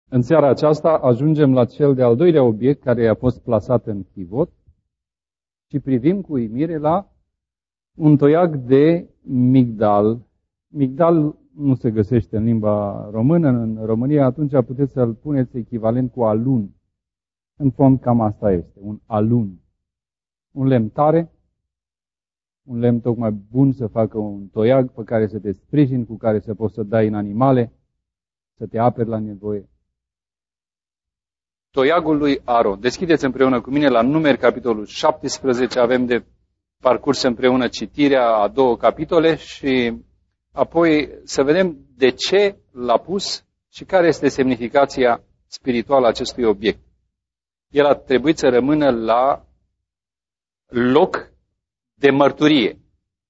În seara aceasta ajungem la cel de-al doilea obiect care a fost plasat în chivot și privim cu uimire la un toiag de migdal. Migdal nu se găsește în limba română, în România, atunci puteți să-l puneți echivalent cu alun. În fond cam asta este, un alun. Un lemn tare, un lemn tocmai bun să facă un toiag pe care să te sprijini, cu care să poți să dai în animale, să te aperi la nevoie. Toiagul lui Aron. Deschideți împreună cu mine la Numeri, capitolul 17. Avem de parcurs împreună citirea a 2 capitole și apoi să vedem de ce l-a pus și care este semnificația spirituală a acestui obiect. El a trebuit să rămână la loc de mărturie,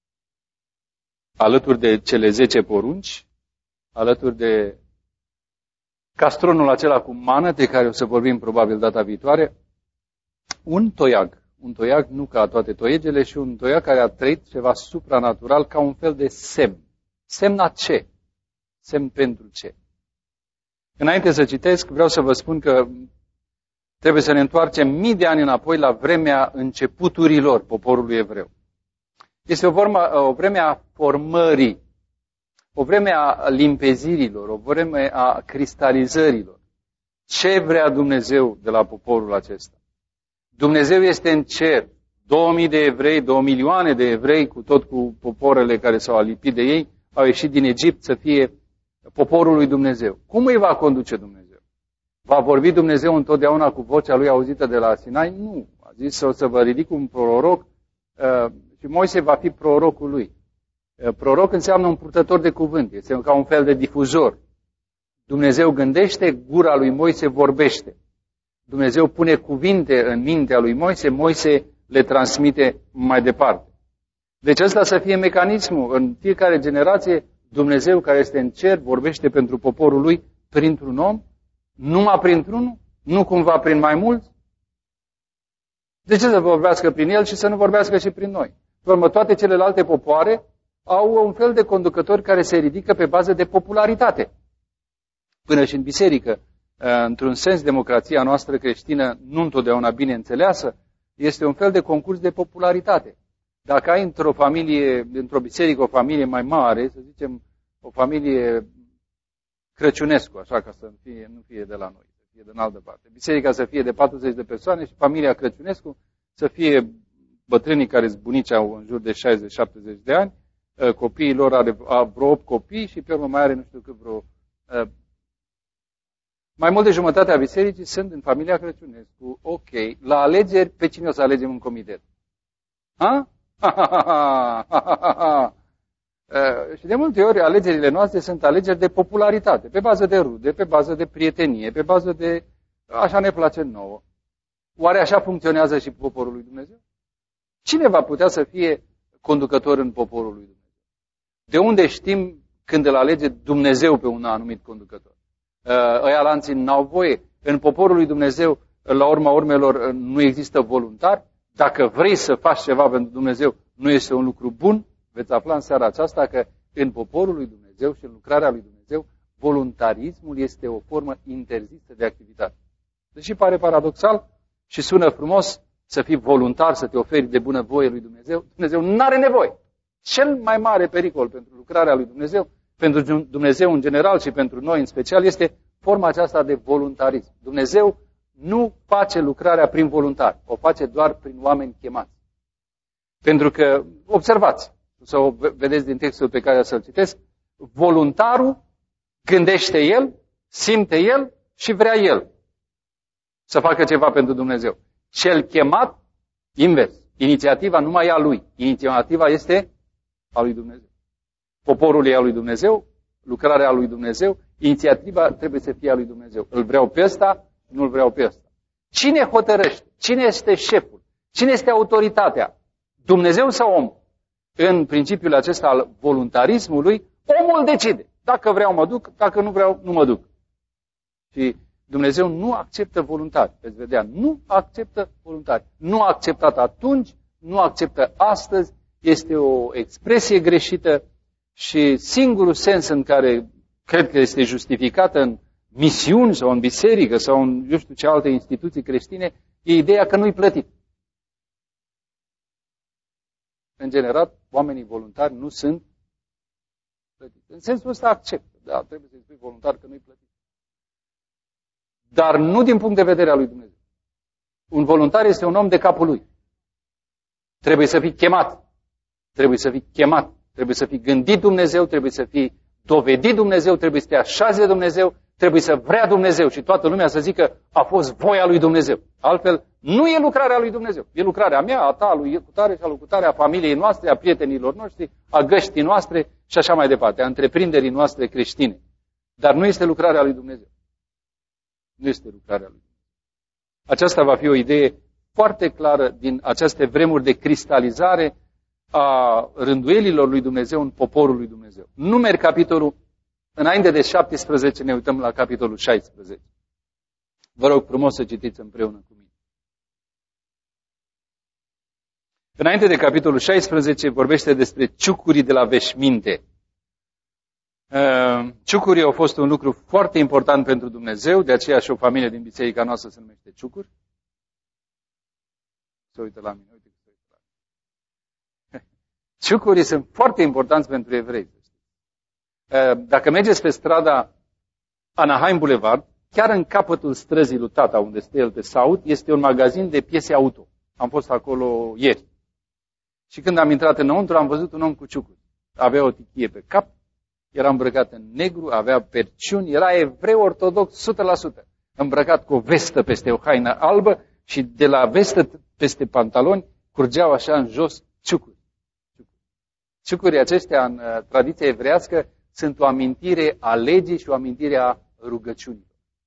alături de cele 10 porunci, alături de castronul acela cu mană, de care o să vorbim probabil data viitoare, un toiag nu ca toate toiegele, și un toiag care a trăit ceva supranatural ca un fel de semn. Semn a ce? Semn pentru ce? Înainte să citesc, vreau să vă spun că trebuie să ne întoarcem mii de ani înapoi la vremea începuturilor poporului evreu. Este o vreme a formării, o vreme a limpezirilor, o vreme a cristalizărilor. Ce vrea Dumnezeu de la poporul acesta? Dumnezeu este în cer. 2000 de evrei, 2 milioane de evrei, cu poporele care s-au alipit de ei, au ieșit din Egipt să fie poporul lui Dumnezeu. Cum îi va conduce Dumnezeu? Va vorbi Dumnezeu întotdeauna cu vocea lui auzită de la Sinai? Nu. A zis o să vă ridic un proroc și Moise va fi prorocul lui. Proroc înseamnă un purtător de cuvânt, este ca un fel de difuzor. Dumnezeu gândește, gura lui Moise vorbește. Dumnezeu pune cuvinte în mintea lui Moise, Moise le transmite mai departe. Deci ăsta să fie mecanismul. În fiecare generație, Dumnezeu care este în cer vorbește pentru poporul lui printr-un om, numai printr-unul, nu cumva prin mai mulți. De ce să vorbească prin el și să nu vorbească și prin noi? Toate celelalte popoare au un fel de conducători care se ridică pe bază de popularitate. Până și în biserică, într-un sens, democrația noastră creștină, nu întotdeauna bine înțeleasă, este un fel de concurs de popularitate. Dacă ai într-o biserică o familie mai mare, să zicem o familie Crăciunescu, așa ca să nu fie de la noi, să fie din altă parte. Biserica să fie de 40 de persoane și familia Crăciunescu să fie bătrânii care zbunici au în jur de 60-70 de ani, copiii lor au vreo 8 copii și pe urmă mai are nu știu cât mai mult de jumătate a bisericii sunt în familia Crăciunescu. Ok. La alegeri, pe cine o să alegem în comitet? Ha? Și de multe ori alegerile noastre sunt alegeri de popularitate, pe bază de rude, pe bază de prietenie, pe bază de așa ne place nouă. Oare așa funcționează și poporul lui Dumnezeu? Cine va putea să fie conducător în poporul lui Dumnezeu? De unde știm când îl alege Dumnezeu pe un anumit conducător? Ăia lanții n-au voie. În poporul lui Dumnezeu, la urma urmelor, nu există voluntar. Dacă vrei să faci ceva pentru Dumnezeu, nu este un lucru bun. Veți afla în seara aceasta că în poporul lui Dumnezeu și în lucrarea lui Dumnezeu, voluntarismul este o formă interzisă de activitate. Deși pare paradoxal și sună frumos să fii voluntar, să te oferi de bunăvoie lui Dumnezeu, Dumnezeu nu are nevoie. Cel mai mare pericol pentru lucrarea lui Dumnezeu, pentru Dumnezeu în general și pentru noi în special, este forma aceasta de voluntarism. Dumnezeu nu face lucrarea prin voluntari, o face doar prin oameni chemați. Pentru că, observați, să o vedeți din textul pe care să-l citesc, voluntarul gândește el, simte el și vrea el să facă ceva pentru Dumnezeu. Cel chemat, invers. Inițiativa nu mai e a lui. Inițiativa este a lui Dumnezeu. Poporul e a lui Dumnezeu, lucrarea a lui Dumnezeu, inițiativa trebuie să fie a lui Dumnezeu. Îl vreau pe ăsta, nu îl vreau pe ăsta. Cine hotărăște? Cine este șeful? Cine este autoritatea? Dumnezeu sau om? În principiul acesta al voluntarismului, omul decide. Dacă vreau mă duc, dacă nu vreau nu mă duc. Și Dumnezeu nu acceptă voluntari. Veți vedea, nu acceptă voluntari. Nu a acceptat atunci, nu acceptă astăzi. Este o expresie greșită și singurul sens în care cred că este justificată în misiuni sau în biserică sau în eu știu ce alte instituții creștine, e ideea că nu-i plătit. În general, oamenii voluntari nu sunt plătiți. În sensul ăsta accept. Da, trebuie să-i spui voluntar că nu-i plătit. Dar nu din punct de vedere al lui Dumnezeu. Un voluntar este un om de capul lui. Trebuie să fii chemat. Trebuie să fii chemat. Trebuie să fii gândit Dumnezeu, trebuie să fii dovedit Dumnezeu, trebuie să te așeze Dumnezeu, trebuie să vrea Dumnezeu și toată lumea să zică a fost voia lui Dumnezeu. Altfel, nu e lucrarea lui Dumnezeu. E lucrarea mea, a ta, a lui Cutare și a lui Cutare, a familiei noastre, a prietenilor noștri, a găștii noastre și așa mai departe, a întreprinderii noastre creștine. Dar nu este lucrarea lui Dumnezeu. Nu este lucrarea lui Dumnezeu. Aceasta va fi o idee foarte clară din aceste vremuri de cristalizare a rânduielilor lui Dumnezeu în poporul lui Dumnezeu. Numeri, capitolul, înainte de 17, ne uităm la capitolul 16. Vă rog frumos să citiți împreună cu mine. Înainte de capitolul 16 vorbește despre ciucurii de la veșminte. Ciucurii au fost un lucru foarte important pentru Dumnezeu, de aceea și o familie din biserica noastră se numește Ciucuri. Se uită la mine, uite că se uită la mine. Ciucurii sunt foarte importanți pentru evrei. Dacă mergeți pe strada Anaheim Boulevard, chiar în capătul străzii lui tata, unde stă el pe South, este un magazin de piese auto. Am fost acolo ieri. Și când am intrat înăuntru, am văzut un om cu ciucuri. Avea o tichie pe cap, era îmbrăcat în negru, avea perciuni, era evreu ortodox 100%. Îmbrăcat cu o vestă peste o haină albă și de la vestă peste pantaloni curgeau așa în jos ciucuri. Ciucurii acestea, în tradiția evreiască, sunt o amintire a legii și o amintire a rugăciunii.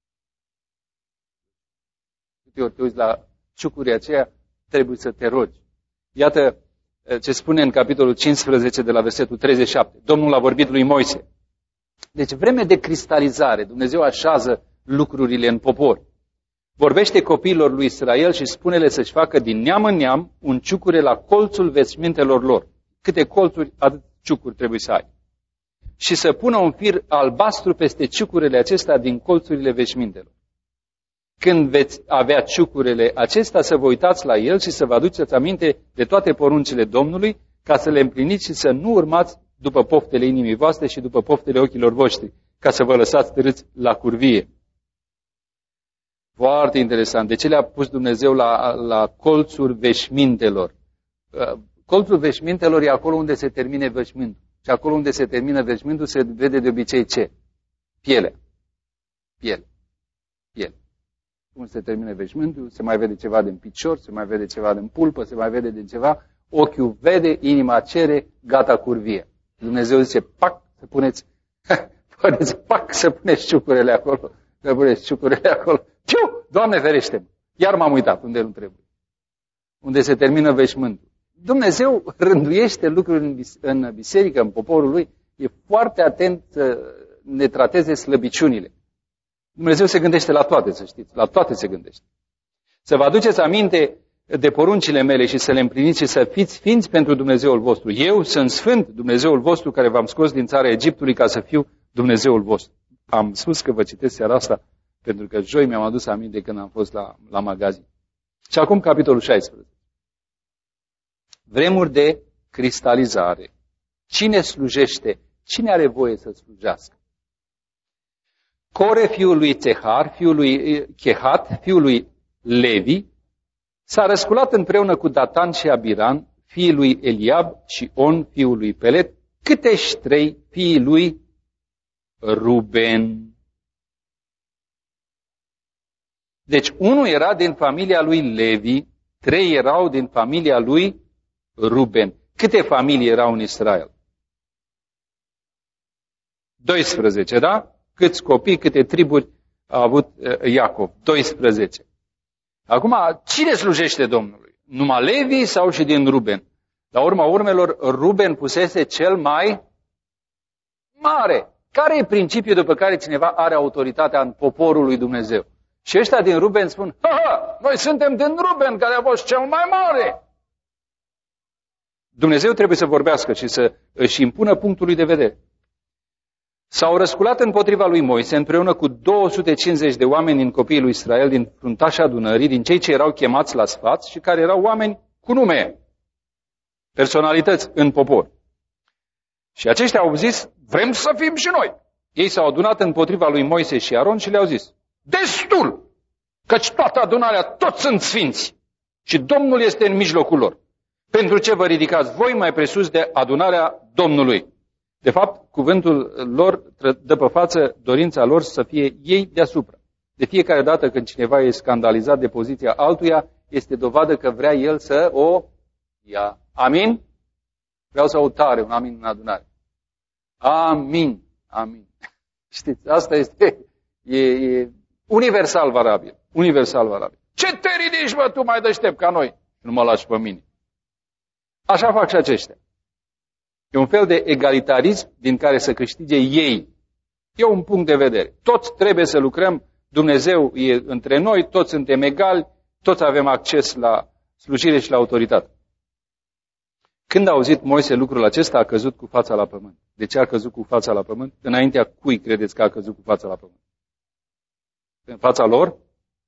Câte ori te uiți la ciucurii aceea, trebuie să te rogi. Iată ce spune în capitolul 15 de la versetul 37. Domnul a vorbit lui Moise. Deci vreme de cristalizare, Dumnezeu așează lucrurile în popor. Vorbește copiilor lui Israel și spune-le să-și facă din neam în neam un ciucure la colțul veșmintelor lor. Câte colțuri, atât ciucuri trebuie să ai. Și să pună un fir albastru peste ciucurile acestea din colțurile veșmintelor. Când veți avea ciucurile acestea, să vă uitați la el și să vă aduceți aminte de toate poruncile Domnului, ca să le împliniți și să nu urmați după poftele inimii voastre și după poftele ochilor voștri, ca să vă lăsați târâți la curvie. Foarte interesant. De ce le-a pus Dumnezeu la colțuri veșmintelor? Colțul veșmintelor e acolo unde se termine veșmintul. Și acolo unde se termină veșmintul se vede de obicei ce? Pielea. Piele. Unde se termine veșmintul, se mai vede ceva din picior, se mai vede ceva din pulpă, se mai vede din ceva. Ochiul vede, inima cere, gata curvie. Dumnezeu zice, pac, să puneți ciucurile acolo. Să puneți ciucurile acolo. Piu! Doamne ferește-mă! Iar m-am uitat unde nu trebuie. Unde se termină veșmântul. Dumnezeu rânduiește lucruri în biserică, în poporul lui. E foarte atent să ne trateze slăbiciunile. Dumnezeu se gândește la toate, să știți. La toate se gândește. Să vă aduceți aminte de poruncile mele și să le împliniți și să fiți sfinți pentru Dumnezeul vostru. Eu sunt sfânt, Dumnezeul vostru, care v-am scos din țara Egiptului ca să fiu Dumnezeul vostru. Am spus că vă citesc seara asta, pentru că joi mi-am adus aminte când am fost la magazin. Și acum capitolul 16. Vremuri de cristalizare. Cine slujește? Cine are voie să slujească? Core, fiul lui Tzehar, fiul lui Chehat, fiul lui Levi, s-a răsculat împreună cu Datan și Abiran, fiii lui Eliab și On, fiul lui Pelet, câteși 3 fiii lui Ruben. Deci unul era din familia lui Levi, 3 erau din familia lui Ruben. Câte familii erau în Israel? 12, da? Câți copii, câte triburi a avut Iacov? 12. Acum, cine slujește Domnului? Numai Levi sau și din Ruben? La urma urmelor, Ruben pusese cel mai mare. Care e principiul după care cineva are autoritatea în poporul lui Dumnezeu? Și ăștia din Ruben spun, noi suntem din Ruben, care a fost cel mai mare. Dumnezeu trebuie să vorbească și să își impună punctul lui de vedere. S-au răsculat împotriva lui Moise împreună cu 250 de oameni din copiii lui Israel, din fruntașa adunării, din cei ce erau chemați la sfat și care erau oameni cu nume, personalități în popor. Și aceștia au zis, vrem să fim și noi. Ei s-au adunat împotriva lui Moise și Aron și le-au zis, destul, căci toată adunarea, toți sunt sfinți și Domnul este în mijlocul lor. Pentru ce vă ridicați voi mai presus de adunarea Domnului? De fapt, cuvântul lor dă pe față dorința lor să fie ei deasupra. De fiecare dată când cineva e scandalizat de poziția altuia, este dovadă că vrea el să o ia. Amin? Vreau să aud tare un amin în adunare. Amin. Amin. Știți, asta este e universal valabil. Universal valabil. Ce te ridici, bă, tu mai deștept ca noi? Nu mă lași pe mine. Așa fac și aceștia. E un fel de egalitarism din care să câștige ei. E un punct de vedere. Toți trebuie să lucrăm, Dumnezeu e între noi, toți suntem egali, toți avem acces la slujire și la autoritate. Când a auzit Moise lucrul acesta, a căzut cu fața la pământ. De ce a căzut cu fața la pământ? Înaintea cui credeți că a căzut cu fața la pământ? În fața lor? În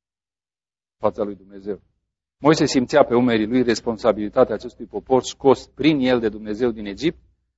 fața lui Dumnezeu. Moise simțea pe umerii lui responsabilitatea acestui popor scos prin el de Dumnezeu din Egipt.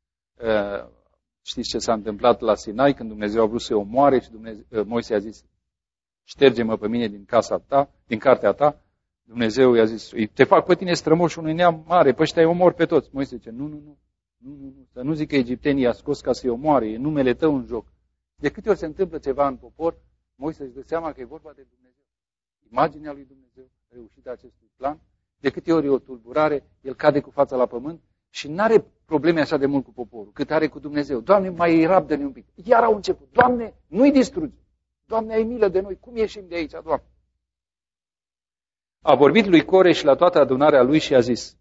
Știți ce s-a întâmplat la Sinai când Dumnezeu a vrut să-i omoare și Moise a zis, șterge-mă pe mine din casa ta, din cartea ta. Dumnezeu i-a zis, te fac pe tine strămoș unui neam mare, pe ăștia îi omor pe toți. Moise zice, nu, să nu zic că egiptenii i-a scos ca să-i omoare, e numele tău în joc. De câte ori se întâmplă ceva în popor, Moise își dă seama că e vorba de Dumnezeu. Imaginea lui Dumnezeu, reușită acestui plan, de câte ori e o tulburare, el cade cu fața la pământ și nu are probleme așa de mult cu poporul, cât are cu Dumnezeu. Doamne, mai rabdă-ne un pic. Iar au început. Doamne, nu-i distrugi. Doamne, ai milă de noi. Cum ieșim de aici, Doamne? A vorbit lui Core și la toată adunarea lui și a zis,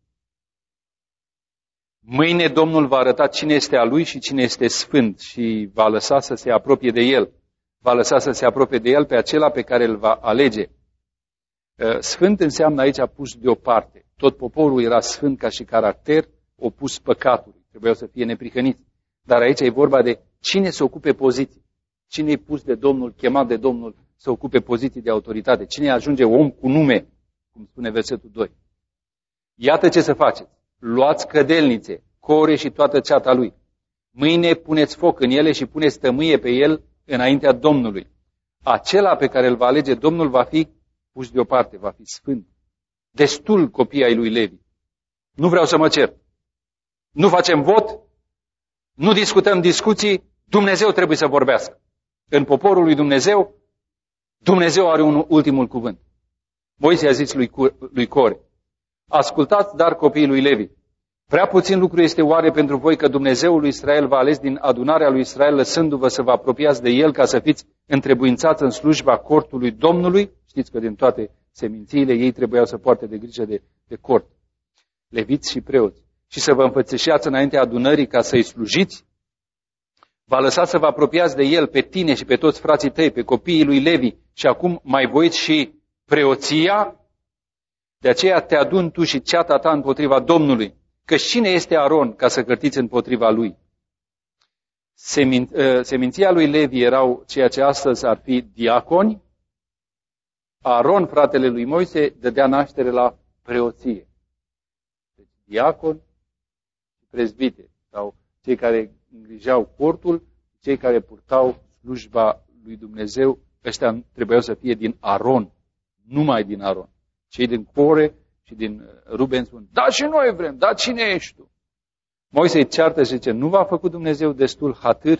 mâine Domnul va arăta cine este a lui și cine este sfânt și va lăsa să se apropie de el. Va lăsa să se apropie de el pe acela pe care îl va alege. Sfânt înseamnă aici pus deoparte. Tot poporul era sfânt ca și caracter, opus păcatului. Trebuiau să fie neprihăniți. Dar aici e vorba de cine se ocupe poziții. Cine e pus de Domnul, chemat de Domnul să ocupe poziții de autoritate. Cine ajunge om cu nume, cum spune versetul 2. Iată ce să faceți. Luați cădelnițe, Core și toată ceata lui. Mâine puneți foc în ele și puneți tămâie pe el înaintea Domnului. Acela pe care îl va alege Domnul va fi pus deoparte, va fi sfânt. Destul copii ai lui Levi. Nu vreau să mă cer. Nu facem vot, nu discutăm discuții, Dumnezeu trebuie să vorbească. În poporul lui Dumnezeu, Dumnezeu are un ultimul cuvânt. Moise a zis lui Core, ascultați, dar copiii lui Levi. Prea puțin lucru este oare pentru voi că Dumnezeul lui Israel v-a ales din adunarea lui Israel, lăsându-vă să vă apropiați de el ca să fiți întrebuințați în slujba cortului Domnului? Știți că din toate semințiile ei trebuiau să poarte de grijă de cort. Leviți și preoți. Și să vă înfățișați înaintea adunării ca să-i slujiți? V-a lăsat să vă apropiați de el, pe tine și pe toți frații tăi, pe copiii lui Levi, și acum mai voiți și preoția? De aceea te aduni tu și ceata ta împotriva Domnului, că cine este Aron ca să cârtiți împotriva lui? Seminția lui Levi erau ceea ce astăzi ar fi diaconi. Aron, fratele lui Moise, dădea naștere la preoție. Deci diaconi și prezbiteri, sau cei care îngrijeau cortul, cei care purtau slujba lui Dumnezeu, ăștia trebuiau să fie din Aron, numai din Aron. Cei din Core și din Ruben spun, da, și noi vrem, da, cine ești tu? Moise îi ceartă și zice, nu v-a făcut Dumnezeu destul hatâr?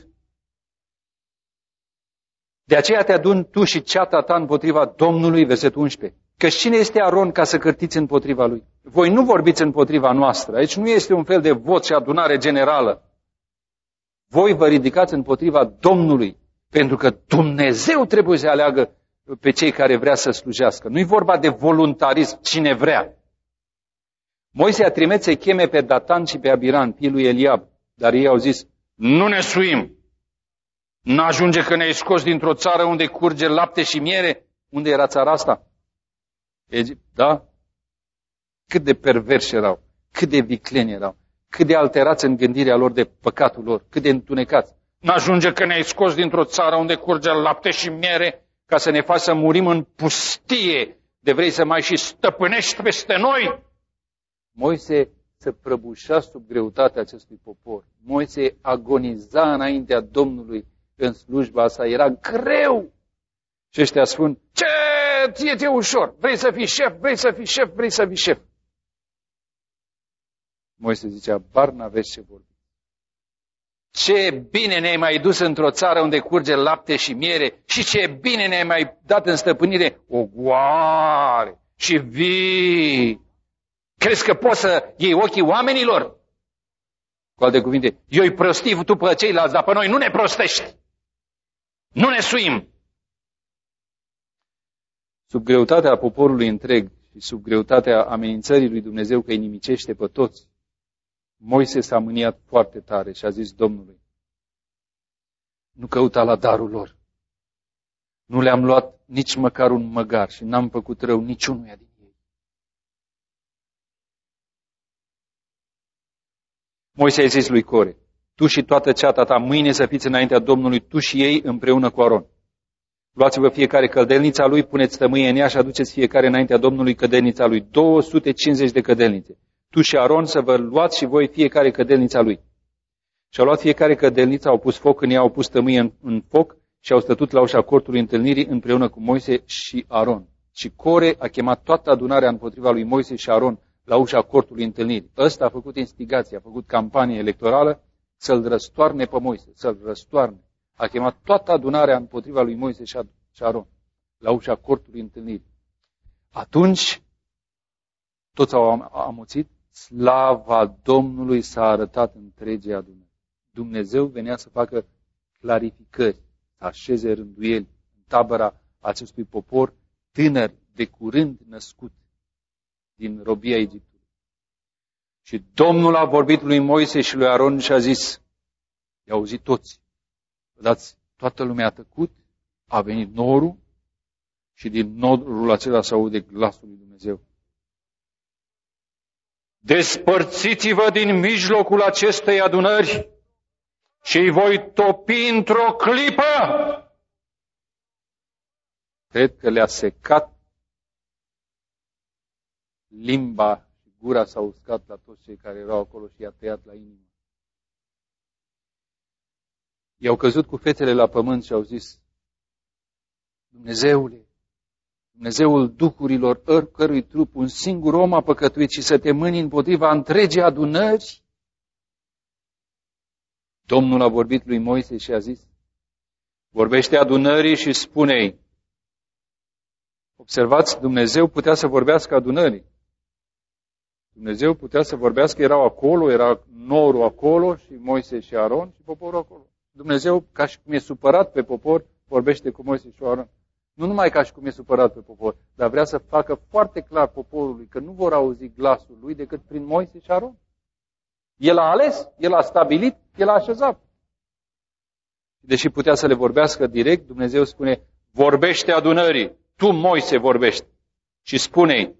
De aceea te aduni tu și ceata ta împotriva Domnului, versetul 11. Că cine este Aron ca să cârtiți împotriva lui? Voi nu vorbiți împotriva noastră. Aici nu este un fel de vot și adunare generală. Voi vă ridicați împotriva Domnului, pentru că Dumnezeu trebuie să aleagă pe cei care vrea să slujească. Nu-i vorba de voluntarism, cine vrea. Moise a trimis să-i cheme pe Datan și pe Abiram, fiul lui Eliab, dar ei au zis, nu ne suim. N-ajunge că ne-ai scos dintr-o țară unde curge lapte și miere. Unde era țara asta? Egipt, da? Cât de perversi erau, cât de vicleni erau, cât de alterați în gândirea lor de păcatul lor, cât de întunecați. N-ajunge că ne-ai scos dintr-o țară unde curge lapte și miere ca să ne faci să murim în pustie, de vrei să mai și stăpânești peste noi? Moise se prăbușea sub greutatea acestui popor. Moise agoniza înaintea Domnului în slujba asta. Era greu. Și ăștia spun, ce ție ușor? Vrei să fii șef? Vrei să fii șef? Vrei să fii șef? Moise zicea, bar n-aveți ce vorbi. Ce bine ne-ai mai dus într-o țară unde curge lapte și miere și ce bine ne-ai mai dat în stăpânire ogoare și vii. Crezi că poți să iei ochii oamenilor? Cu alte cuvinte, eu îi prostii tu pe ceilalți, dar pe noi nu ne prostești. Nu ne suim. Sub greutatea poporului întreg și sub greutatea amenințării lui Dumnezeu că îi nimicește pe toți, Moise s-a mâniat foarte tare și a zis Domnului, nu căuta la darul lor. Nu le-am luat nici măcar un măgar și n-am făcut rău niciunuia din ei. Moise a zis lui Core, tu și toată ceata ta mâine să fiți înaintea Domnului, tu și ei împreună cu Aron. Luați-vă fiecare cădelnița lui, puneți tămâie în ea și aduceți fiecare înaintea Domnului cădelnița lui, 250 de cădelnițe. Tu și Aron să vă luați și voi fiecare cădelnița lui. Și-au luat fiecare cădelniță, au pus foc în ea, au pus tămâie în foc și au stătut la ușa cortului întâlnirii împreună cu Moise și Aron. Și Core a chemat toată adunarea împotriva lui Moise și Aron la ușa cortului întâlnirii. Ăsta a făcut instigație, a făcut campanie electorală să-l răstoarne pe Moise, să-l răstoarne. A chemat toată adunarea împotriva lui Moise și Aron la ușa cortului întâlnirii. Atunci toți au amuțit, slava Domnului s-a arătat întregii adunări. Dumnezeu venea să facă clarificări, să așeze rânduieli în tabăra acestui popor tânăr, de curând născut din robia Egiptului. Și Domnul a vorbit lui Moise și lui Aron și a zis, i-au auzit toți, vedeți, toată lumea a tăcut, a venit norul și din norul acela se aude glasul lui Dumnezeu. Despărțiți-vă din mijlocul acestei adunări și îi voi topi într-o clipă. Cred că le-a secat limba și gura s-a uscat la toți cei care erau acolo și i-a tăiat la inimă. I-au căzut cu fețele la pământ și au zis, Dumnezeule, Dumnezeul duhurilor, oricărui trup, un singur om a păcătuit și să te mâni împotriva întregii adunări? Domnul a vorbit lui Moise și a zis, vorbește adunării și spune-i. Observați, Dumnezeu putea să vorbească adunării. Dumnezeu putea să vorbească, erau acolo, era norul acolo și Moise și Aron și poporul acolo. Dumnezeu, ca și cum e supărat pe popor, vorbește cu Moise și Aron. Nu numai ca și cum e supărat pe popor, dar vrea să facă foarte clar poporului că nu vor auzi glasul lui decât prin Moise și Aron. El a ales, el a stabilit, el a așezat. Deși putea să le vorbească direct, Dumnezeu spune, vorbește adunării, tu, Moise, vorbești și spune-i,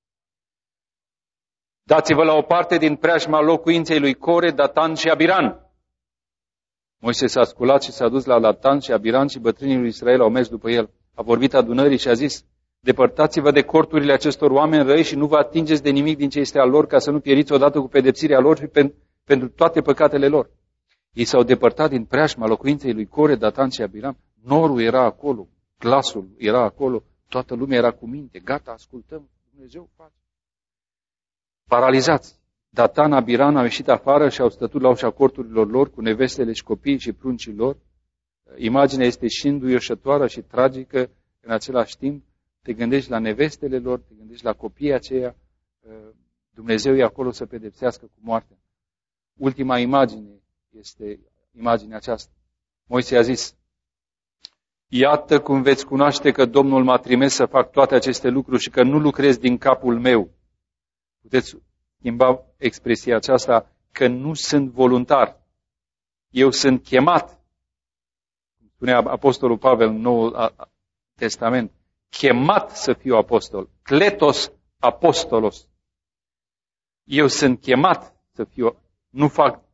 dați-vă la o parte din preajma locuinței lui Core, Datan și Abiran. Moise s-a sculat și s-a dus la Datan și Abiran și bătrânii lui Israel au mers după el. A vorbit adunării și a zis, depărtați-vă de corturile acestor oameni răi și nu vă atingeți de nimic din ce este al lor, ca să nu pieriți odată cu pedepsirea lor și pentru toate păcatele lor. Ei s-au depărtat din preajma locuinței lui Core, Datan și Abiram. Norul era acolo, glasul era acolo, toată lumea era cu minte. Gata, ascultăm, Dumnezeu face. Paralizați. Datan, Abiram au ieșit afară și au stătut la ușa corturilor lor cu nevestele și copiii și pruncii lor. Imaginea este și înduioșătoare și tragică în același timp. Te gândești la nevestele lor, te gândești la copiii aceia. Dumnezeu e acolo să pedepsească cu moartea. Ultima imagine este imaginea aceasta. Moise a zis, iată cum veți cunoaște că Domnul m-a trimis să fac toate aceste lucruri și că nu lucrez din capul meu. Puteți schimba expresia aceasta că nu sunt voluntar. Eu sunt chemat. Spunea Apostolul Pavel în Noul Testament, chemat să fiu apostol. Kletos apostolos. Eu sunt chemat să fiu, nu fac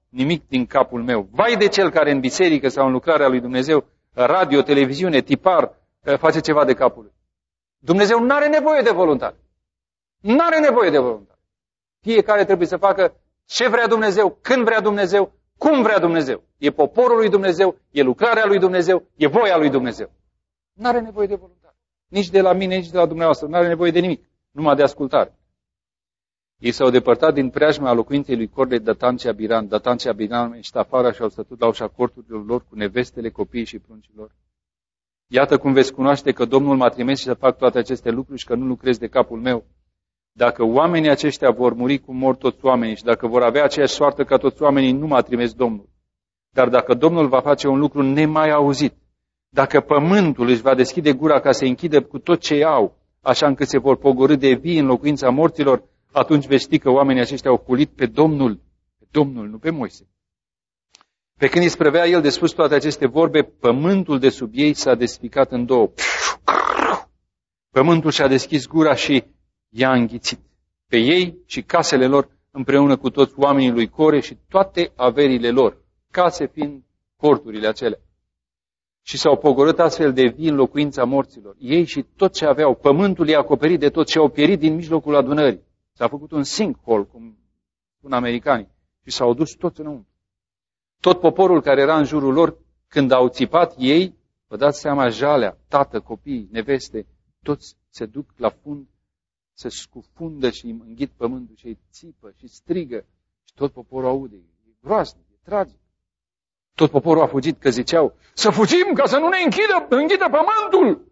nimic din capul meu. Vai de cel care în biserică sau în lucrarea lui Dumnezeu, radio, televiziune, tipar, face ceva de capul lui. Dumnezeu nu are nevoie de voluntari. Nu are nevoie de voluntari. Fiecare trebuie să facă ce vrea Dumnezeu, când vrea Dumnezeu, cum vrea Dumnezeu. E poporul lui Dumnezeu, e lucrarea lui Dumnezeu, e voia lui Dumnezeu. Nu are nevoie de voluntari. Nici de la mine, nici de la dumneavoastră. Nu are nevoie de nimic. Numai de ascultare. Ei s-au depărtat din preajma locuinței lui Corle, Datan și Abiram. Datan și Abiram ieșit afară și au stătut la ușa corturilor lor cu nevestele, copiii și pruncilor. Iată cum veți cunoaște că Domnul m-a trimis și să fac toate aceste lucruri și că nu lucrez de capul meu. Dacă oamenii aceștia vor muri cum mor toți oamenii și dacă vor avea aceeași soartă ca toți oamenii, nu m-a trimis Domnul. Dar dacă Domnul va face un lucru nemai auzit, dacă pământul își va deschide gura ca să închidă cu tot ce au, așa încât se vor pogorî de vii în locuința morților, atunci veți ști că oamenii aceștia au hulit pe Domnul, nu pe Moise. Pe când îi sprăvea el de spus toate aceste vorbe, pământul de sub ei s-a desficat în două. Pământul și-a deschis gura și i-a înghițit pe ei și casele lor împreună cu toți oamenii lui Core și toate averile lor, case fiind corturile acelea. Și s-au pogorât astfel de vii în locuința morților. Ei și tot ce aveau, pământul i-a acoperit de tot și au pierit din mijlocul adunării. S-a făcut un sinkhole, cum spun americanii, și s-au dus toți înăuntru. Tot poporul care era în jurul lor, când au țipat ei, vă dați seama, jalea, tată, copii, neveste, toți se duc la fund, se scufundă și îi înghit pământul și îi țipă și strigă. Și tot poporul aude. E groaznic, e tragic. Tot poporul a fugit, că ziceau, să fugim ca să nu ne înghidă pământul.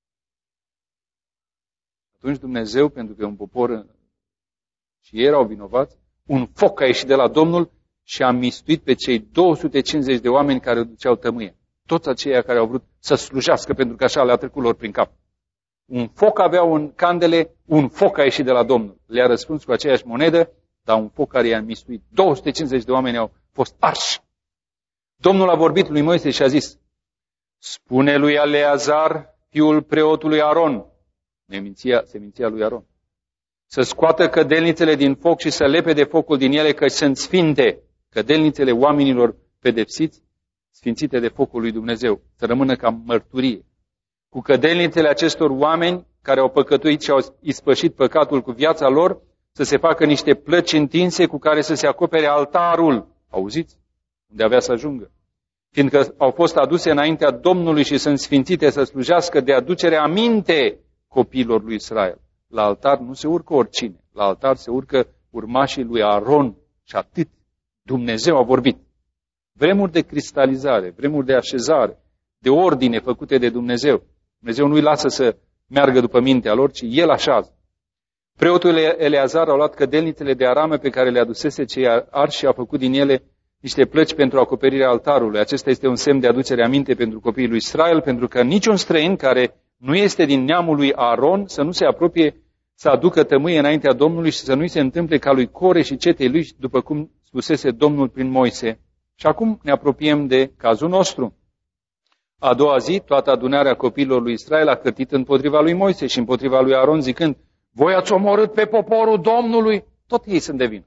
Atunci Dumnezeu, pentru că e un popor și ei erau vinovați, un foc a ieșit de la Domnul și a mistuit pe cei 250 de oameni care duceau tămâie. Toți aceia care au vrut să slujească, pentru că așa le-a trecut lor prin cap. Un foc aveau în candele, un foc a ieșit de la Domnul. Le-a răspuns cu aceeași monedă, dar un foc care i-a mistuit. 250 de oameni au fost arși. Domnul a vorbit lui Moise și a zis, spune lui Eleazar, fiul preotului Aron, seminția lui Aron, să scoată cădelnițele din foc și să lepe de focul din ele, că sunt sfinte, cădelnițele oamenilor pedepsiți, sfințite de focul lui Dumnezeu, să rămână ca mărturie. Cu cădelnițele acestor oameni care au păcătuit și au ispășit păcatul cu viața lor, să se facă niște plăci întinse cu care să se acopere altarul. Auziți? Unde avea să ajungă. Fiindcă au fost aduse înaintea Domnului și sunt sfințite să slujească de aducere aminte copiilor lui Israel. La altar nu se urcă oricine. La altar se urcă urmașii lui Aron și atât. Dumnezeu a vorbit. Vremuri de cristalizare, vremuri de așezare, de ordine făcute de Dumnezeu. Dumnezeu nu îi lasă să meargă după mintea lor, ci El așează. Preotul Eleazar a luat cădelnițele de aramă pe care le adusese cei arși și a făcut din ele niște plăci pentru acoperirea altarului. Acesta este un semn de aducere aminte pentru copiii lui Israel, pentru că niciun străin care nu este din neamul lui Aron să nu se apropie să aducă tămâie înaintea Domnului și să nu-i se întâmple ca lui Core și cetei lui, după cum spusese Domnul prin Moise. Și acum ne apropiem de cazul nostru. A doua zi, toată adunarea copiilor lui Israel a cârtit împotriva lui Moise și împotriva lui Aron, zicând, voi ați omorât pe poporul Domnului. Tot ei sunt de vină.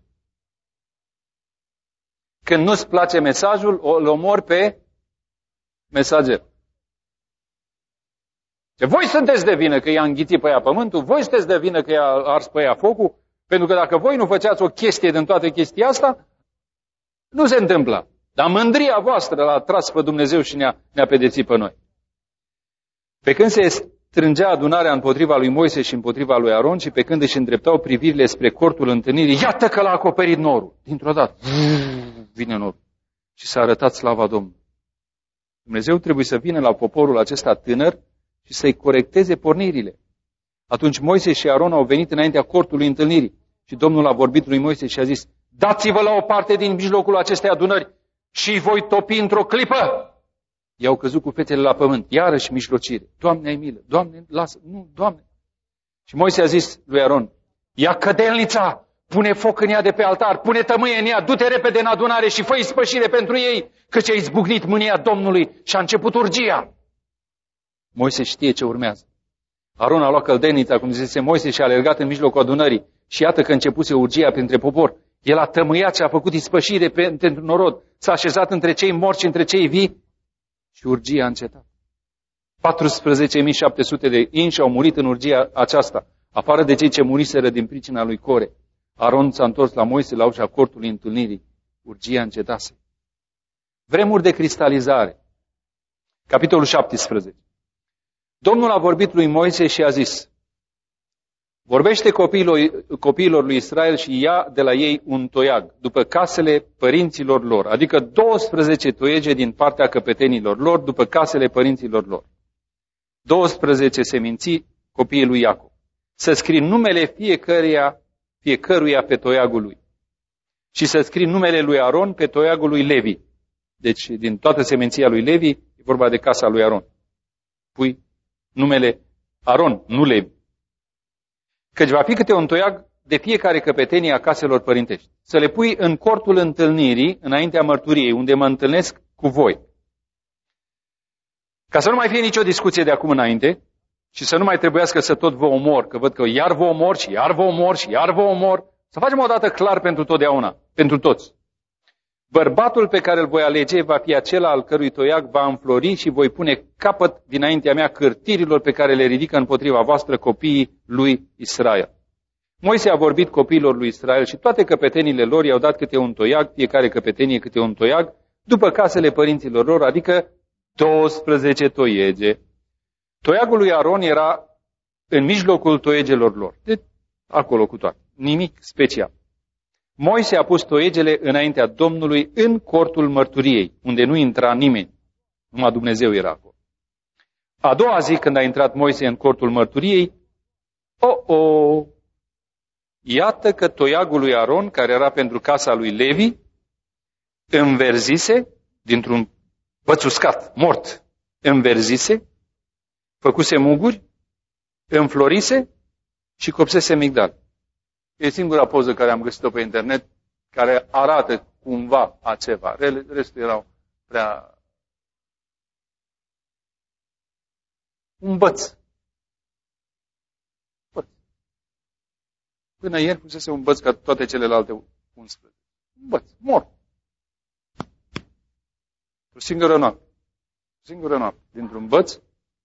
Când nu-ți place mesajul, îl omori pe mesager. Voi sunteți de vină că i-a înghițit pe ea pământul, voi sunteți de vină că i-a ars pe ea focul, pentru că dacă voi nu făceați o chestie din toată chestia asta, nu se întâmplă. Dar mândria voastră l-a tras pe Dumnezeu și ne-a pedepsit pe noi. Pe când se strângea adunarea împotriva lui Moise și împotriva lui Aron și pe când își îndreptau privirile spre cortul întâlnirii, iată că l-a acoperit norul. Dintr-o dată vine norul și s-a arătat slava Domnului. Dumnezeu trebuie să vină la poporul acesta tânăr și să-i corecteze pornirile. Atunci Moise și Aron au venit înaintea cortului întâlnirii și Domnul a vorbit lui Moise și a zis, dați-vă la o parte din mijlocul acestei adunări și îi voi topi într-o clipă. I-au căzut cu fețele la pământ, iarăși mijlocire. Doamne, ai milă, Doamne, lasă, nu, Doamne. Și Moise a zis lui Aron, ia cădelnița, pune foc în ea de pe altar, pune tămâie în ea, du-te repede în adunare și fă ispășire pentru ei, căci a izbucnit mânia Domnului și a început urgia. Moise știe ce urmează. Aron a luat cădelnița, cum zise Moise, și a alergat în mijlocul adunării. Și iată că începuse urgia printre popor. El a tămâiat și a făcut ispășire pentru norod. S-a așezat între cei morți și între cei vii și urgia a încetat. 14.700 de inși au murit în urgia aceasta, afară de cei ce muriseră din pricina lui Core. Aron s-a întors la Moise la ușa cortului întâlnirii. Urgia încetase. Vremuri de cristalizare. Capitolul 17. Domnul a vorbit lui Moise și a zis: vorbește copiilor lui Israel și ia de la ei un toiag, după casele părinților lor, adică 12 toiege din partea căpetenilor lor, după casele părinților lor. 12 seminții copiii lui Iacov. Să scrii numele fiecăruia pe toiagul lui. Și să scrii numele lui Aron pe toiagul lui Levi. Deci, din toată seminția lui Levi, e vorba de casa lui Aron. Pui numele Aron, nu Levi. Căci va fi câte un toiag de fiecare căpetenie a caselor părintești. Să le pui în cortul întâlnirii, înaintea mărturiei, unde mă întâlnesc cu voi. Ca să nu mai fie nicio discuție de acum înainte și să nu mai trebuiască să tot vă omor, că văd că iar vă omor și iar vă omor și iar vă omor, să facem o dată clar pentru totdeauna, pentru toți. Bărbatul pe care îl voi alege va fi acela al cărui toiag va înflori și voi pune capăt dinaintea mea cârtirilor pe care le ridică împotriva voastră copiii lui Israel. Moise a vorbit copiilor lui Israel și toate căpetenile lor i-au dat câte un toiag, fiecare căpetenie câte un toiag, după casele părinților lor, adică 12 toiege. Toiagul lui Aron era în mijlocul toiegelor lor. Deci, acolo cu toate. Nimic special. Moise a pus toiegele înaintea Domnului în cortul mărturiei, unde nu intra nimeni. Numai Dumnezeu era acolo. A doua zi, când a intrat Moise în cortul mărturiei, iată că toiagul lui Aron, care era pentru casa lui Levi, înverzise, dintr-un băț uscat, mort, înverzise, făcuse muguri, înflorise și copsese migdal. E singura poză care am găsit-o pe internet care arată cumva aceva. Restul erau prea... Un băț. Până ieri fusese un băț ca toate celelalte 11. Un băț, mort. O singură noapte. Dintr-un băț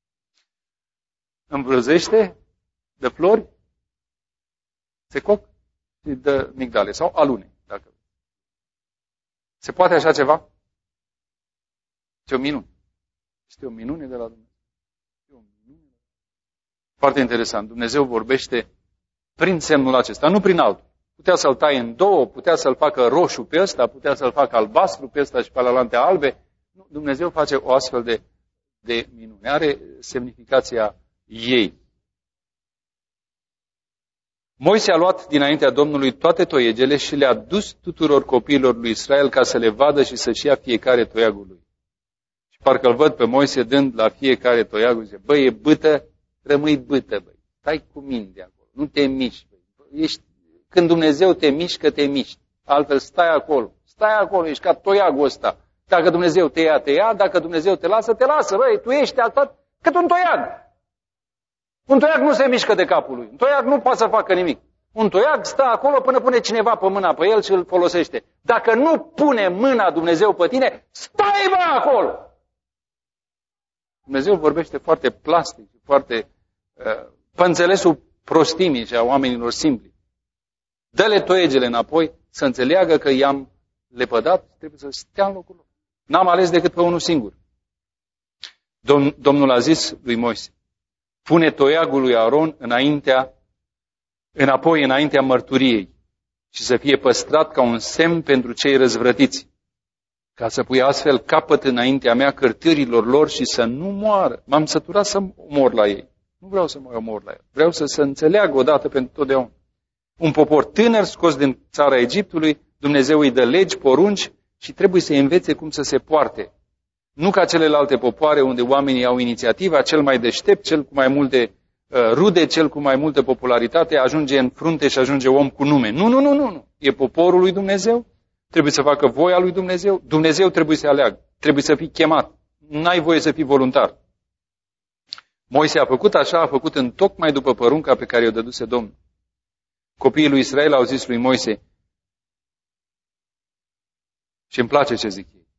învălzește de flori, se coc și dă migdale sau alune, dacă. Se poate așa ceva? Este o minune. Este o minune de la Dumnezeu. Foarte interesant. Dumnezeu vorbește prin semnul acesta, nu prin altul. Putea să-l taie în două, putea să-l facă roșu pe ăsta, putea să-l facă albastru pe ăsta și pe alalante albe. Dumnezeu face o astfel de minune. Are semnificația ei. Moise a luat dinaintea Domnului toate toiegele și le-a dus tuturor copiilor lui Israel ca să le vadă și să-și ia fiecare toiagul lui. Și parcă îl văd pe Moise dând la fiecare toiagul, zice, băi, e bâtă, rămâi bâtă, băi. Stai cu minte acolo, nu te miști, băi. Când Dumnezeu te mișcă, te miști. Altfel stai acolo, ești ca toiagul ăsta. Dacă Dumnezeu te ia, te ia, dacă Dumnezeu te lasă, băi, tu ești atât cât un toiag. Un toiag nu se mișcă de capul lui. Un toiag nu poate să facă nimic. Un toiag stă acolo până pune cineva pe mâna pe el și îl folosește. Dacă nu pune mâna Dumnezeu pe tine, stai bă acolo! Dumnezeu vorbește foarte plastic, foarte pe înțelesul prostimii și a oamenilor simpli. Dă-le toiegele înapoi să înțeleagă că i-am lepădat, trebuie să stea în locul lor. N-am ales decât pe unul singur. Domnul a zis lui Moise, pune toiagul lui Aron înapoi înaintea mărturiei și să fie păstrat ca un semn pentru cei răzvrătiți, ca să pui astfel capăt înaintea mea cârtârilor lor și să nu moară. M-am săturat să mor la ei. Nu vreau să mă omor la ei. Vreau să se înțeleagă odată pentru totdeauna. Un popor tânăr scos din țara Egiptului, Dumnezeu îi dă legi, porunci și trebuie să învețe cum să se poarte. Nu ca celelalte popoare unde oamenii au inițiativa, cel mai deștept, cel cu mai multe rude, cel cu mai multă popularitate, ajunge în frunte și ajunge om cu nume. Nu. E poporul lui Dumnezeu, trebuie să facă voia lui Dumnezeu, Dumnezeu trebuie să aleagă, trebuie să fii chemat, n-ai voie să fii voluntar. Moise a făcut așa, a făcut întocmai după porunca pe care o dăduse Domnul. Copiii lui Israel au zis lui Moise, Și îmi place ce zic ei.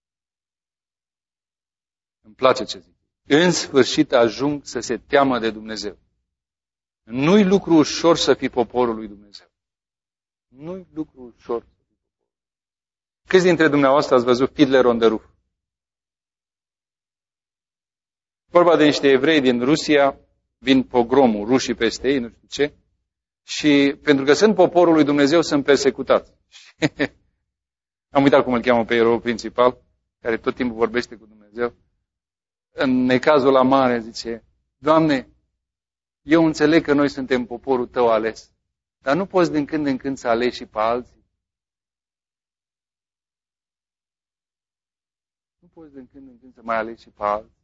Îmi place ce zic ei. În sfârșit ajung să se teamă de Dumnezeu. Nu-i lucru ușor să fii poporul lui Dumnezeu. Nu-i lucru ușor. Câți dintre dumneavoastră ați văzut Fiddler on the Roof? Vorba de niște evrei din Rusia, vin pogromul, rușii peste ei, nu știu ce, și pentru că sunt poporul lui Dumnezeu, sunt persecutați. Am uitat cum îl cheamă pe eroul principal, care tot timpul vorbește cu Dumnezeu. În necazul la mare zice, Doamne, eu înțeleg că noi suntem poporul Tău ales, dar nu poți din când în când să alegi și pe alții? Nu poți din când în când să mai alegi și pe alții?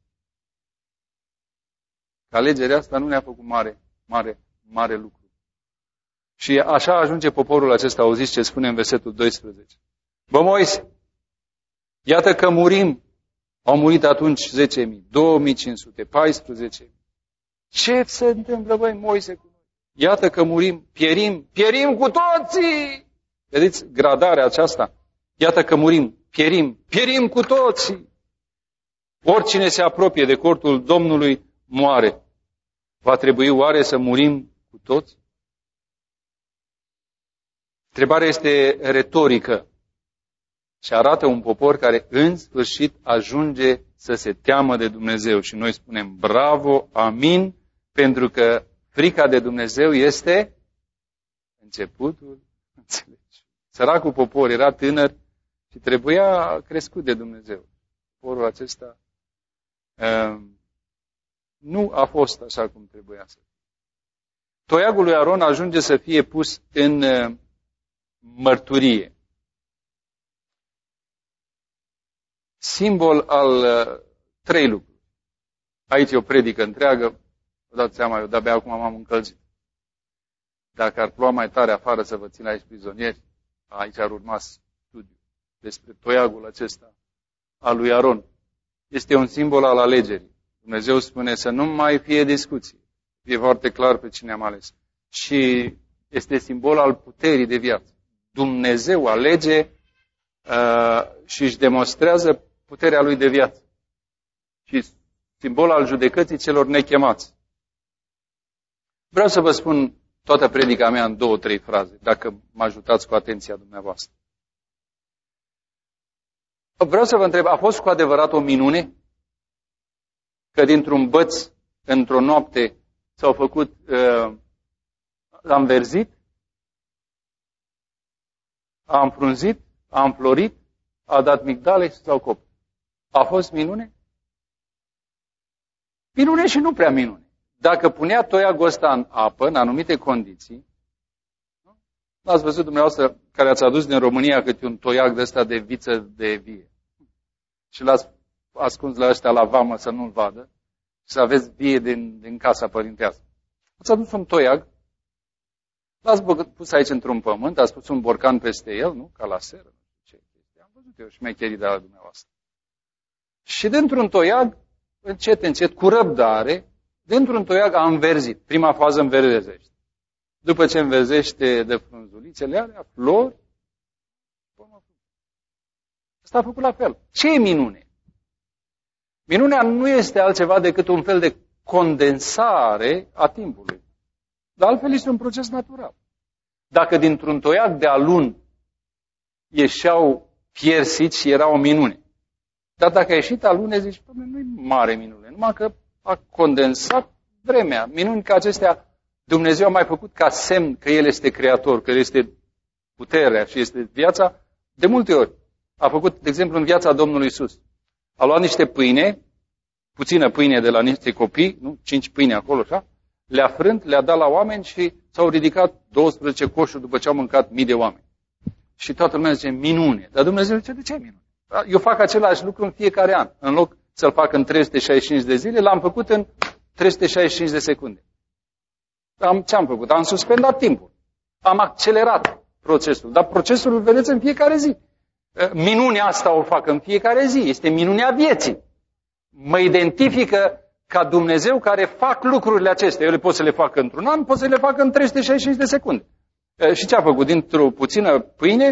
Că alegerea asta nu ne-a făcut mare lucru. Și așa ajunge poporul acesta, auziți ce spune în versetul 12. Bă, Moise, iată că murim. Au murit atunci 10.000, 2.500, 14.000. Ce se întâmplă, băi, Moise, cu noi? Iată că murim, pierim cu toții! Vedeți gradarea aceasta? Iată că murim, pierim cu toții! Oricine se apropie de cortul Domnului moare. Va trebui oare să murim cu toți? Întrebarea este retorică și arată un popor care în sfârșit ajunge să se teamă de Dumnezeu. Și noi spunem bravo, amin, pentru că frica de Dumnezeu este începutul înțelegerii. Săracul popor era tânăr și trebuia crescut de Dumnezeu. Poporul acesta nu a fost așa cum trebuia să fie. Toiagul lui Aron ajunge să fie pus în mărturie. Simbol al trei lucruri. Aici e o predică întreagă, vă dați seama, eu de-abia acum m-am încălzit. Dacă ar ploua mai tare afară să vă țin aici prizonieri, aici ar urma studiu despre toiagul acesta al lui Aron. Este un simbol al alegerii. Dumnezeu spune să nu mai fie discuții. E foarte clar pe cine am ales. Și este simbol al puterii de viață. Dumnezeu alege și își demonstrează puterea lui de viață. Și simbol al judecății celor nechemați. Vreau să vă spun toată predica mea în 2-3 fraze, dacă mă ajutați cu atenția dumneavoastră. Vreau să vă întreb, a fost cu adevărat o minune că dintr-un băț, într-o noapte, s-au făcut, a înverzit, a înfrunzit, a înflorit, a dat migdale și s-au copt. A fost minune? Minune și nu prea minune. Dacă punea toiagul ăsta în apă, în anumite condiții, l-ați văzut dumneavoastră care ați adus din România câte un toiag de ăsta de viță de vie și l-ați ascuns la ăștia la vamă să nu-l vadă și să aveți vie din casa părintească. Ați adus un toiag, l-ați pus aici într-un pământ, ați pus un borcan peste el, nu? Ca la seră. Am văzut eu șmecherii de la dumneavoastră. Și dintr-un toiag, încet, cu răbdare, dintr-un toiag a înverzit. Prima fază înverzește. După ce înverzește de frunzulițele alea, flori, asta a făcut la fel. Ce e minune? Minunea nu este altceva decât un fel de condensare a timpului. Dar altfel este un proces natural. Dacă dintr-un toiag de alun ieșeau piersiți și era o minune. Dar dacă a ieșit alune, zici, nu-i mare minune, numai că a condensat vremea. Minuni ca acestea Dumnezeu a mai făcut ca semn că El este creator, că El este puterea și este viața, de multe ori. A făcut, de exemplu, în viața Domnului Iisus. A luat niște pâine, puțină pâine de la niște copii, 5 pâine acolo, așa, le-a frânt, le-a dat la oameni și s-au ridicat 12 coșuri după ce au mâncat mii de oameni. Și toată lumea zice, minune. Dar Dumnezeu zice, de ce minune? Eu fac același lucru în fiecare an. În loc să-l fac în 365 de zile, l-am făcut în 365 de secunde. Ce am făcut? Am suspendat timpul. Am accelerat procesul. Dar procesul îl vedeți în fiecare zi. Minunea asta o fac în fiecare zi. Este minunea vieții. Mă identifică ca Dumnezeu care fac lucrurile acestea. Eu le pot să le fac într-un an, pot să le fac în 365 de secunde. Și ce a făcut? Dintr-o puțină pâine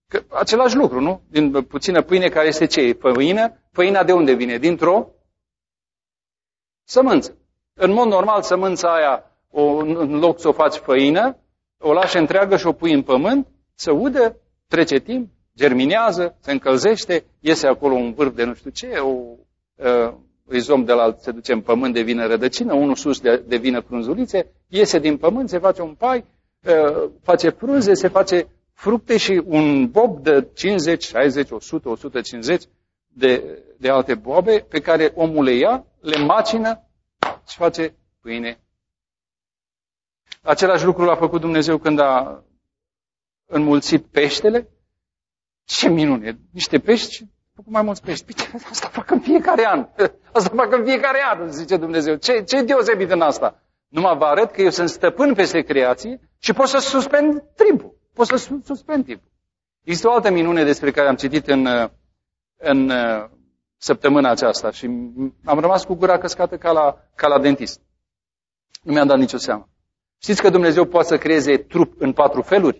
Că același lucru, nu? Din puțină pâine care este ce? Făină? Făina de unde vine? Dintr-o sămânță. În mod normal, sămânța aia, în loc să o faci făină, o lași întreagă și o pui în pământ, să udă, trece timp, germinează, se încălzește, iese acolo un vârf de nu știu ce, rizom de la se duce în pământ, devine rădăcină, unul sus devine frunzulițe, iese din pământ, se face un pai, face frunze, se face fructe și un bob de 50, 60, 100, 150 de alte boabe pe care omul le ia, le macină și face pâine. Același lucru l-a făcut Dumnezeu când a înmulțit peștele. Ce minune! Niște pești, făcut mai mulți pești. Asta fac în fiecare an. Asta fac în fiecare an, zice Dumnezeu. Ce deosebit în asta? Numai vă arăt că eu sunt stăpân peste creație și pot să suspend timpul. Pot să suspend timpul. Există o altă minune despre care am citit în săptămâna aceasta și am rămas cu gura căscată ca la dentist. Nu mi-am dat nicio seamă. Știți că Dumnezeu poate să creeze trup în 4 feluri?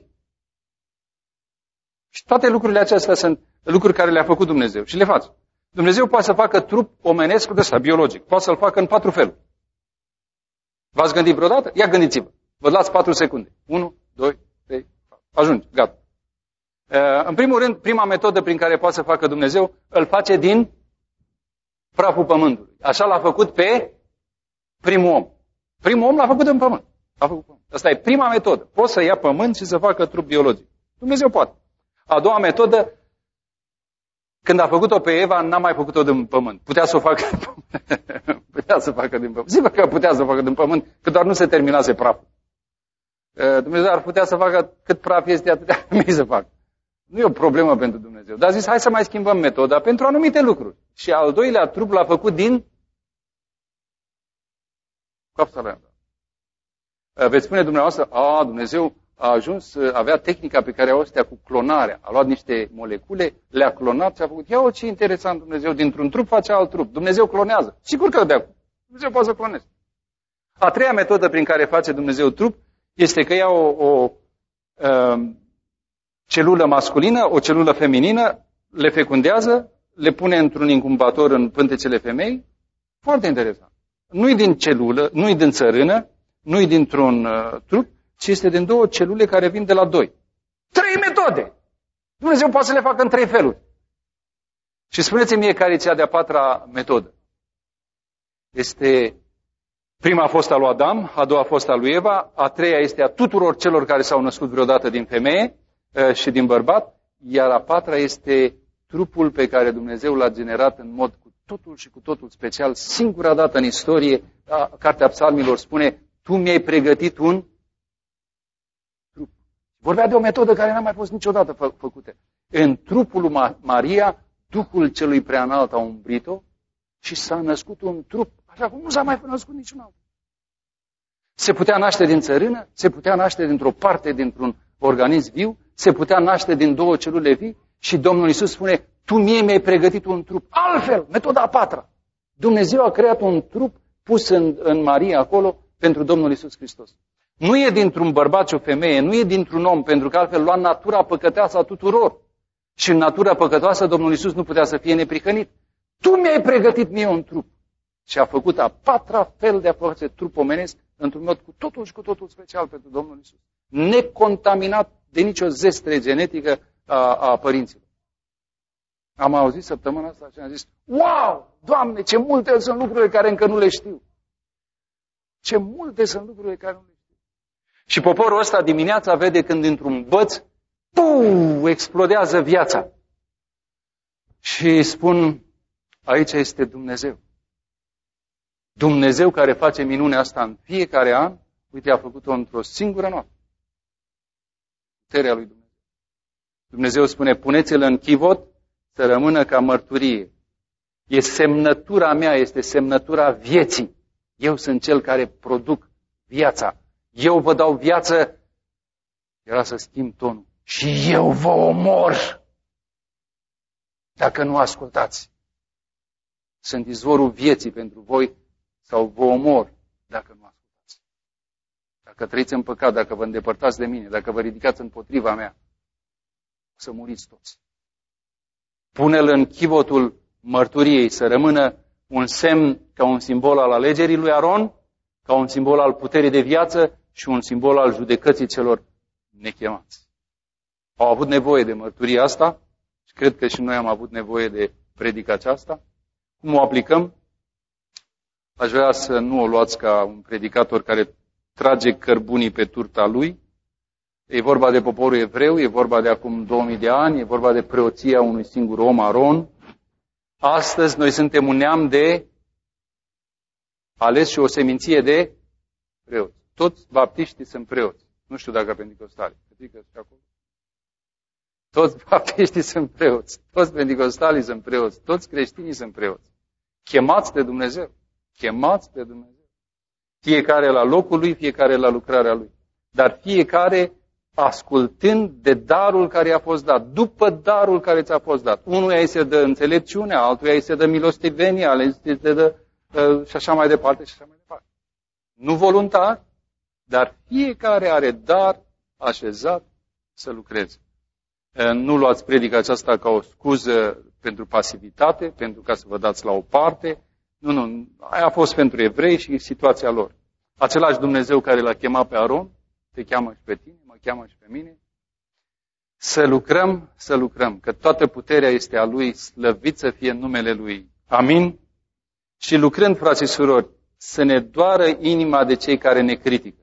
Și toate lucrurile acestea sunt lucruri care le-a făcut Dumnezeu și le face. Dumnezeu poate să facă trup omenesc de ăsta, biologic. Poate să-l facă în 4 feluri. V-ați gândit vreodată? Ia gândiți-vă. Vă dați 4 secunde. 1, 2, 3, 4. Ajunge, gata. În primul rând, prima metodă prin care poate să facă Dumnezeu, îl face din praful pământului. Așa l-a făcut pe primul om. Primul om l-a făcut în pământ. Asta e prima metodă. Poți să ia pământ și să facă trup biologic. Dumnezeu poate. A doua metodă, când a făcut-o pe Eva, n-a mai făcut-o din pământ. Putea să o facă din pământ. Putea să o facă din pământ. Zic că putea să o facă din pământ, că doar nu se terminase praful. Dumnezeu ar putea să facă cât praf este, atâtea femei să facă. Nu e o problemă pentru Dumnezeu. Dar a zis, hai să mai schimbăm metoda pentru anumite lucruri. Și al doilea trup l-a făcut din coapsa. Veți spune dumneavoastră, Dumnezeu a ajuns, avea tehnica pe care o stea cu clonarea. A luat niște molecule, le-a clonat și a făcut. Ia ce interesant Dumnezeu, dintr-un trup face alt trup. Dumnezeu clonează. Sigur că de acum. Dumnezeu poate să cloneze. A treia metodă prin care face Dumnezeu trup este că ia o celulă masculină, o celulă feminină, le fecundează, le pune într-un incubator în pântecele femei. Foarte interesant. Nu-i din celulă, nu-i din țărână, nu-i dintr-un trup, ci este din 2 celule care vin de la 2. 3 metode! Dumnezeu poate să le facă în 3 feluri. Și spuneți-mi mie care e cea de-a 4-a metodă. Prima a fost a lui Adam, a doua a fost a lui Eva, a treia este a tuturor celor care s-au născut vreodată din femeie și din bărbat, iar a 4-a este trupul pe care Dumnezeu l-a generat în mod cu totul și cu totul special. Singura dată în istorie, Cartea Psalmilor spune, tu mi-ai pregătit un trup. Vorbea de o metodă care n-a mai fost niciodată făcută. În trupul lui Maria, Duhul celui preanalt a umbrit-o și s-a născut un trup, așa cum nu s-a mai născut niciun altul. Se putea naște din țărână, se putea naște dintr-o parte, dintr-un organism viu, se putea naște din 2 celule vii și Domnul Iisus spune, tu mie mi-ai pregătit un trup. Altfel, metoda a 4-a. Dumnezeu a creat un trup pus în Maria acolo pentru Domnul Iisus Hristos. Nu e dintr-un bărbat și o femeie, nu e dintr-un om, pentru că altfel lua natura păcăteasă a tuturor. Și în natura păcătoasă Domnul Iisus nu putea să fie neprihănit. Tu mi-ai pregătit mie un trup. Și a făcut a 4-a fel de a face trup omenesc într-un mod cu totul și cu totul special pentru Domnul Iisus. Necontaminat de nicio zestre genetică a părinților. Am auzit săptămâna asta și am zis, wow, Doamne, ce multe sunt lucrurile care încă nu le știu. Ce multe sunt lucrurile care nu le știu. Și poporul ăsta dimineața vede când dintr-un băț, explodează viața. Și spun, aici este Dumnezeu. Dumnezeu care face minunea asta în fiecare an, uite, a făcut-o într-o singură noapte. Puterea lui Dumnezeu. Dumnezeu spune, puneți-l în chivot să rămână ca mărturie. E semnătura mea, este semnătura vieții. Eu sunt cel care produc viața. Eu vă dau viață. Era să schimb tonul. Și eu vă omor dacă nu ascultați. Sunt izvorul vieții pentru voi sau vă omor dacă nu ascultați. Dacă trăiți în păcat, dacă vă îndepărtați de mine, dacă vă ridicați împotriva mea. să muriți toți. Pune-l în chivotul mărturiei să rămână un semn ca un simbol al alegerii lui Aron, ca un simbol al puterii de viață și un simbol al judecății celor nechemați. Au avut nevoie de mărturia asta și cred că și noi am avut nevoie de predica aceasta. Cum o aplicăm? Aș vrea să nu o luați ca un predicator care trage cărbunii pe turta lui. E vorba de poporul evreu, e vorba de acum 2000 de ani, e vorba de preoția unui singur om, Aron. Astăzi noi suntem un neam de ales și o seminție de preoți. Toți baptiștii sunt preoți. Nu știu dacă pentecostali. Toți baptiștii sunt preoți. Toți pentecostalii sunt preoți. Toți creștinii sunt preoți. Chemați de Dumnezeu. Chemați de Dumnezeu. Fiecare la locul lui, fiecare la lucrarea lui. Dar fiecare ascultând de darul care i-a fost dat, după darul care ți-a fost dat. Unuia îi se dă înțelepciunea, altuia îi se dă milostivenia, altuia îi se dă și așa mai departe, și așa mai departe. Nu voluntar, dar fiecare are dar așezat să lucreze. Nu luați predica aceasta ca o scuză pentru pasivitate, pentru ca să vă dați la o parte. Nu, aia a fost pentru evrei și situația lor. Același Dumnezeu care l-a chemat pe Aron, te cheamă și pe tine, mă cheamă și pe mine. Să lucrăm, că toată puterea este a Lui, slăvit să fie numele Lui. Amin? Și lucrând, frați și surori, să ne doară inima de cei care ne critică.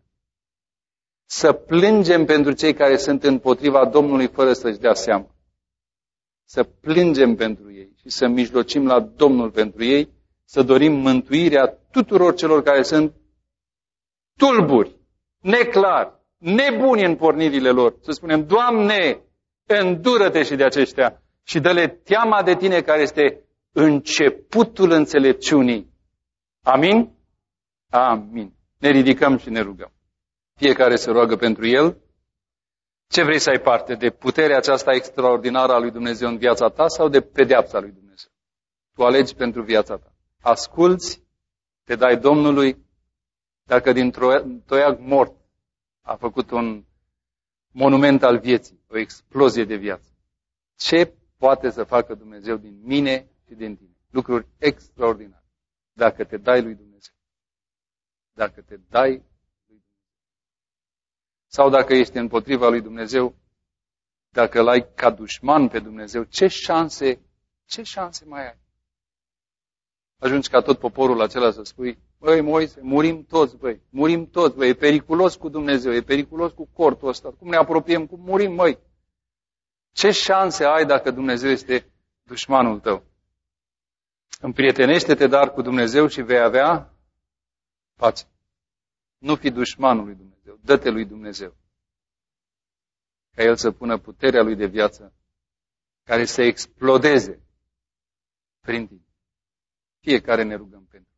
Să plângem pentru cei care sunt împotriva Domnului fără să-și dea seama. Să plângem pentru ei și să mijlocim la Domnul pentru ei, să dorim mântuirea tuturor celor care sunt tulburi, neclari, nebuni în pornirile lor. Să spunem, Doamne, îndură-te și de aceștia și dă-le teama de tine care este începutul înțelepciunii. Amin? Amin. Ne ridicăm și ne rugăm. Fiecare se roagă pentru el. Ce vrei să ai parte? De puterea aceasta extraordinară a lui Dumnezeu în viața ta sau de pedeapsa lui Dumnezeu? Tu alegi pentru viața ta. Asculți, te dai Domnului. Dacă dintr-un toiag mort a făcut un monument al vieții, o explozie de viață, ce poate să facă Dumnezeu din mine și din tine? Lucruri extraordinare. Dacă te dai lui Dumnezeu. Dacă te dai lui Dumnezeu. Sau dacă ești împotriva lui Dumnezeu, dacă îl ai ca dușman pe Dumnezeu, ce șanse mai ai? Ajungi ca tot poporul acela să spui, băi, Moise, murim toți, băi, e periculos cu Dumnezeu, e periculos cu cortul ăsta, cum ne apropiem, cum murim, măi? Ce șanse ai dacă Dumnezeu este dușmanul tău? Împrietenește-te dar cu Dumnezeu și vei avea pace. Nu fi dușmanul lui Dumnezeu, dă-te lui Dumnezeu. Ca El să pună puterea Lui de viață care să explodeze prin tine. Fiecare ne rugăm pentru